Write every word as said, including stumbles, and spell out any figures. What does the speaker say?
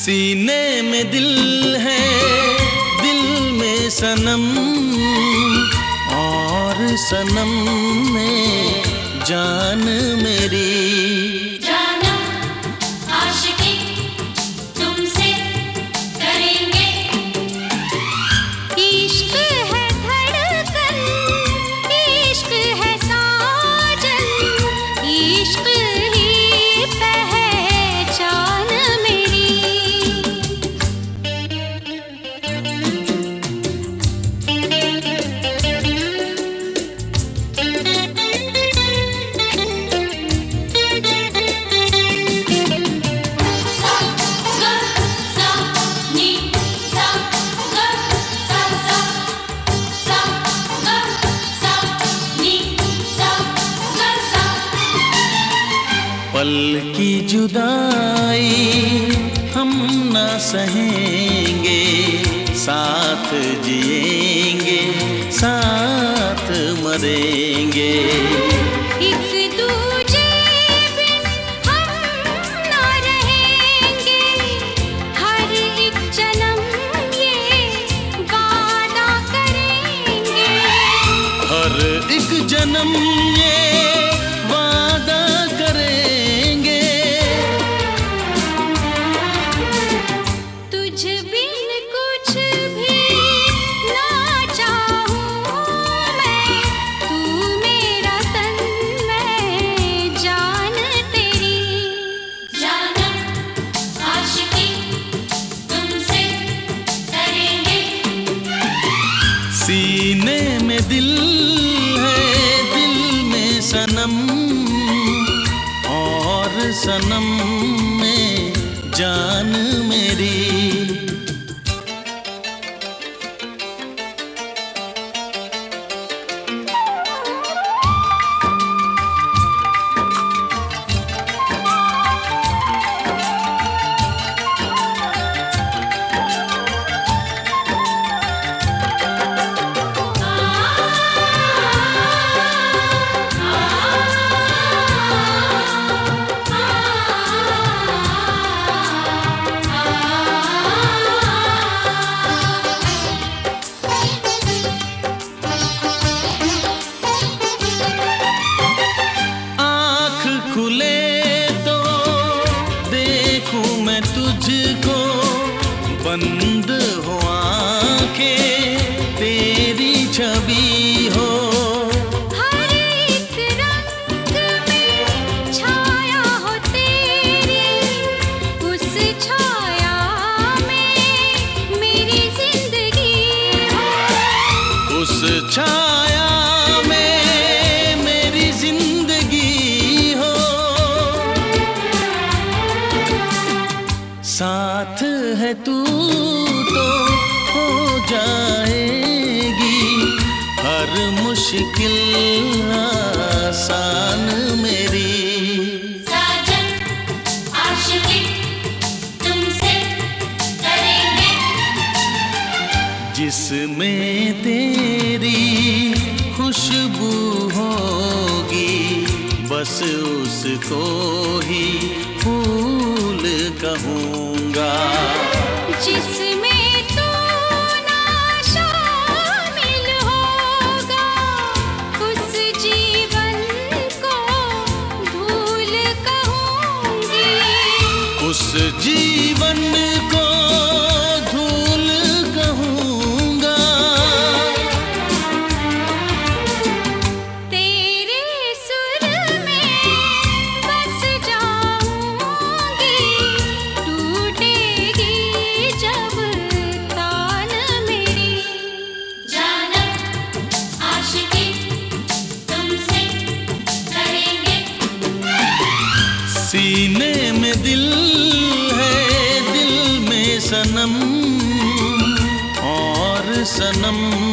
सीने में दिल है, दिल में सनम, और सनम में जान मेरी। पल की जुदाई हम न सहेंगे, साथ जिएंगे साथ मरेंगे। एक दूजे बिन हम न रहेंगे, हर एक जन्म ये वादा करेंगे। हर एक जन्म ये सीने में दिल है, दिल में सनम, और सनम में जान मेरी। तुझको बंद हो आंखें, तेरी छवि हो। हर एक रंग में छाया हो तेरी, उस छाया में मेरी जिंदगी हो। उस छाया में मेरी जिंदगी हो। साथ है तू तो हो जाएगी हर मुश्किल आसान मेरी। साजन आशिकी तुमसे करेंगे, जिसमें तेरी खुशबू होगी, बस उसको ही फूल कहूँगा। जिसमें तू ना शामिल होगा, उस जीवन को धूल कहूँगी। उस जीवन को धूल कहूँगा। तेरे सुर में बस जाऊंगी, टूटेगी जब तान मेरी। जानम आशिकी तुमसे करेंगे, सीने में दिल है, दिल में सनम, और सनम